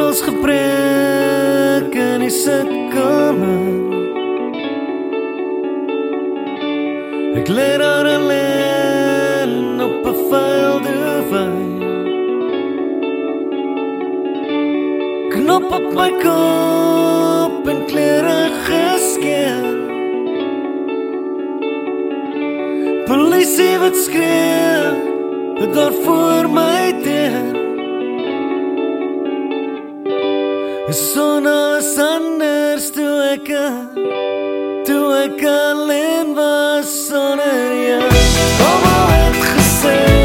nagels gebreek in die sitkamer. Ek lê daar alleen op 'n vuilde wyn. Knop op my kop en klere geskeer. Polisie wat skree, daar voor my deur. Sonder is anders toe ek alleen was sonder jou. Almal het gesê